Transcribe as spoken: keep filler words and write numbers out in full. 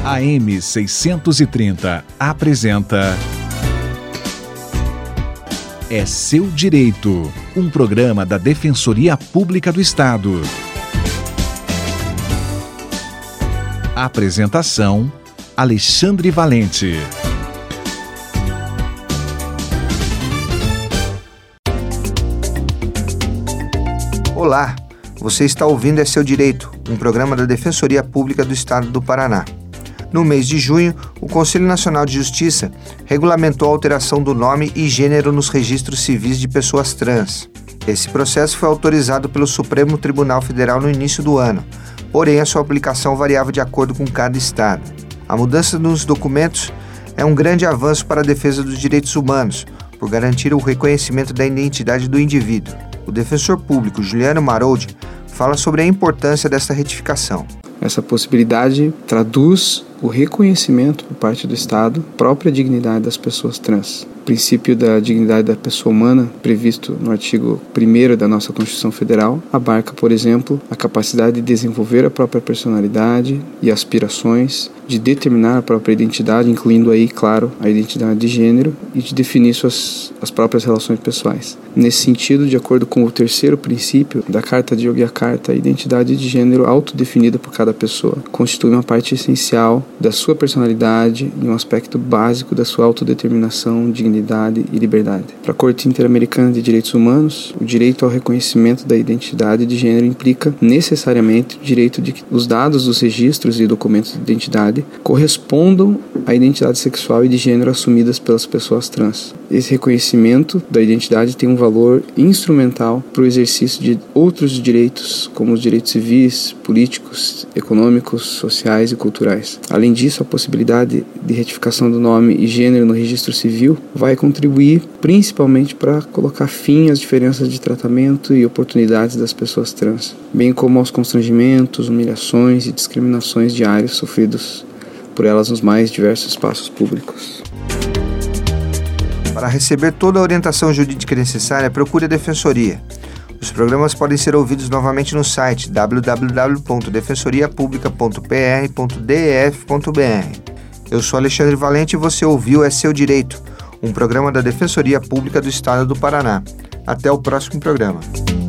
A M seiscentos e trinta apresenta É Seu Direito, um programa da Defensoria Pública do Estado. Apresentação: Alexandre Valente. Olá, você está ouvindo É Seu Direito, um programa da Defensoria Pública do Estado do Paraná. No mês de junho, o Conselho Nacional de Justiça regulamentou a alteração do nome e gênero nos registros civis de pessoas trans. Esse processo foi autorizado pelo Supremo Tribunal Federal no início do ano, porém a sua aplicação variava de acordo com cada estado. A mudança nos documentos é um grande avanço para a defesa dos direitos humanos, por garantir o reconhecimento da identidade do indivíduo. O defensor público Juliano Maroldi fala sobre a importância dessa retificação. Essa possibilidade traduz o reconhecimento por parte do Estado da própria dignidade das pessoas trans. O princípio da dignidade da pessoa humana, previsto no artigo primeiro da nossa Constituição Federal, abarca, por exemplo, a capacidade de desenvolver a própria personalidade e aspirações, de determinar a própria identidade, incluindo aí, claro, a identidade de gênero, e de definir suas as próprias relações pessoais. Nesse sentido, de acordo com o terceiro princípio da Carta de Yogyakarta, a identidade de gênero autodefinida por cada pessoa constitui uma parte essencial da sua personalidade e um aspecto básico da sua autodeterminação, dignidade e liberdade. Para a Corte Interamericana de Direitos Humanos, o direito ao reconhecimento da identidade de gênero implica necessariamente o direito de que os dados dos registros e documentos de identidade correspondam à identidade sexual e de gênero assumidas pelas pessoas trans. Esse reconhecimento da identidade tem um valor instrumental para o exercício de outros direitos, como os direitos civis, políticos, econômicos, sociais e culturais. Além disso, a possibilidade de retificação do nome e gênero no registro civil vai contribuir principalmente para colocar fim às diferenças de tratamento e oportunidades das pessoas trans, bem como aos constrangimentos, humilhações e discriminações diárias sofridos por elas nos mais diversos espaços públicos. Para receber toda a orientação jurídica necessária, procure a Defensoria. Os programas podem ser ouvidos novamente no site w w w ponto defensoria publica ponto p r ponto d f ponto b r. Eu sou Alexandre Valente e você ouviu É Seu Direito, um programa da Defensoria Pública do Estado do Paraná. Até o próximo programa.